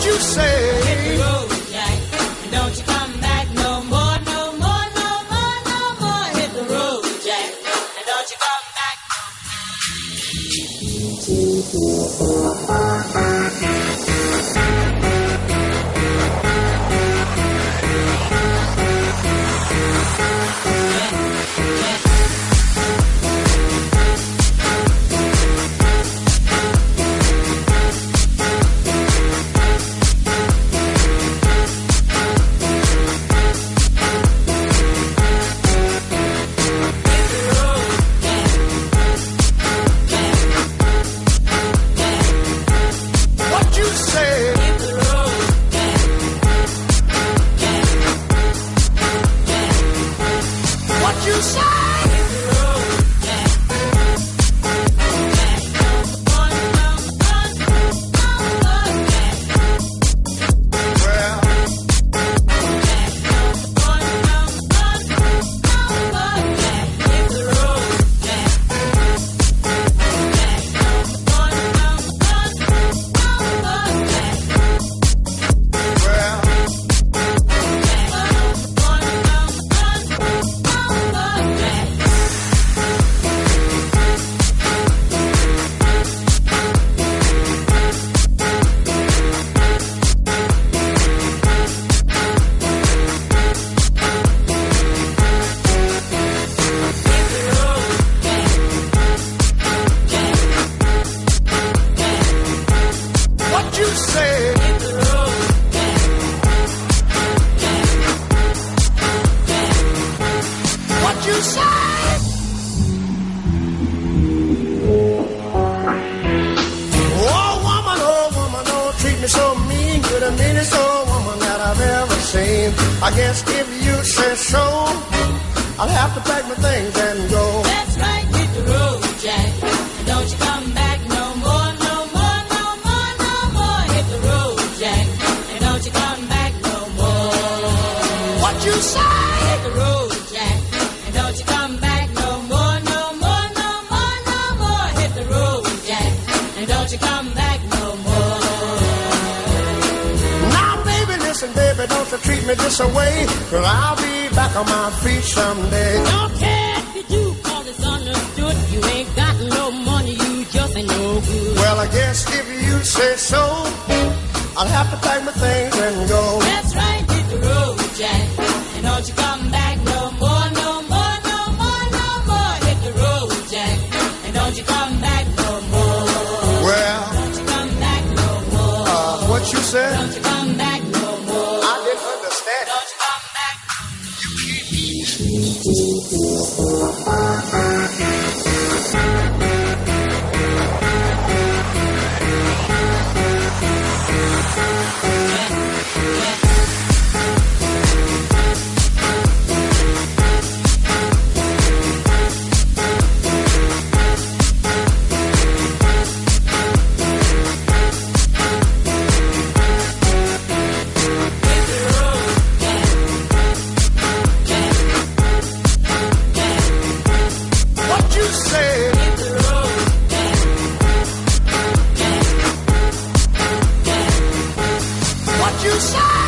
you say? Hit the road, Jack, and don't you come back no more, no more, no more, no more. Hit the road, Jack, and don't you come back no I guess if you say so, I'll have to pack my things and go. That's right, hit the road, Jack, and don't you come back no more, no more, no more, no more. Hit the road, Jack, and don't you come back no more. What you say? Hit the road, Jack, and don't you come back no more, no more, no more, no more. Hit the road, Jack, and don't you come back no more. Now, baby, listen, baby, don't you treat me this way, 'cause I'll be back on my feet someday. Don't care if you do, 'cause it's understood. You ain't got no money, you just ain't no good. Well, I guess if you say so, I'll have to pack my things and go. That's right, hit the road, Jack, and don't you come back no more, no more, no more, no more. Hit the road, Jack, and don't you come back no more. Well, don't you come back no more. What you said? Don't you come back no more. I didn't understand. Don't you come back. You say?